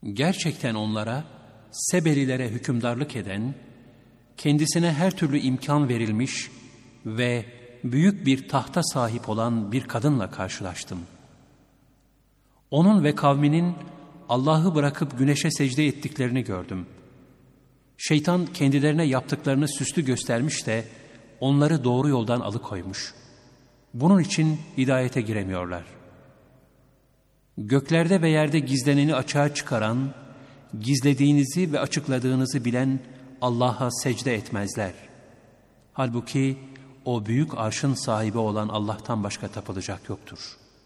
Gerçekten onlara, Sebelilere hükümdarlık eden, kendisine her türlü imkan verilmiş ve büyük bir tahta sahip olan bir kadınla karşılaştım. Onun ve kavminin Allah'ı bırakıp güneşe secde ettiklerini gördüm. Şeytan kendilerine yaptıklarını süslü göstermiş de onları doğru yoldan alıkoymuş. Bunun için hidayete giremiyorlar. Göklerde ve yerde gizleneni açığa çıkaran, gizlediğinizi ve açıkladığınızı bilen Allah'a secde etmezler. Halbuki o büyük arşın sahibi olan Allah'tan başka tapılacak yoktur.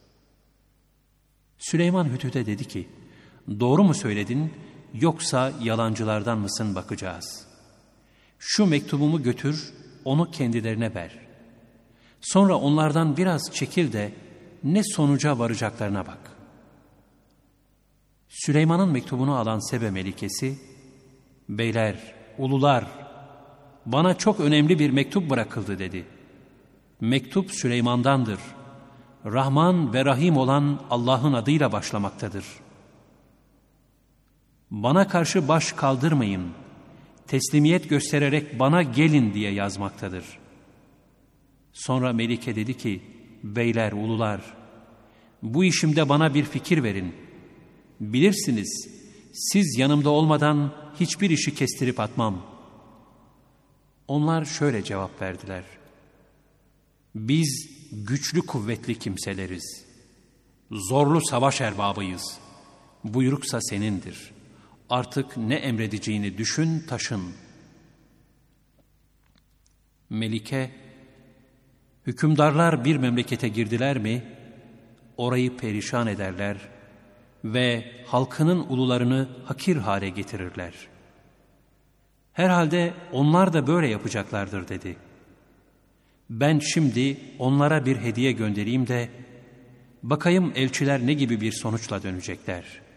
Süleyman Hüdhüd'e dedi ki, doğru mu söyledin yoksa yalancılardan mısın bakacağız. Şu mektubumu götür, onu kendilerine ver. Sonra onlardan biraz çekil de ne sonuca varacaklarına bak. Süleyman'ın mektubunu alan Sebe melikesi, beyler, ulular, bana çok önemli bir mektup bırakıldı dedi. Mektup Süleyman'dandır. Rahman ve Rahim olan Allah'ın adıyla başlamaktadır. Bana karşı baş kaldırmayın, teslimiyet göstererek bana gelin diye yazmaktadır. Sonra Melike dedi ki, beyler, ulular, bu işimde bana bir fikir verin. Bilirsiniz, siz yanımda olmadan hiçbir işi kestirip atmam. Onlar şöyle cevap verdiler. Biz güçlü kuvvetli kimseleriz. Zorlu savaş erbabıyız. Buyruksa senindir. Artık ne emredeceğini düşün, taşın. Melike, hükümdarlar bir memlekete girdiler mi, orayı perişan ederler ve halkının ulularını hakir hale getirirler. Herhalde onlar da böyle yapacaklardır dedi. Ben şimdi onlara bir hediye göndereyim de bakayım elçiler ne gibi bir sonuçla dönecekler.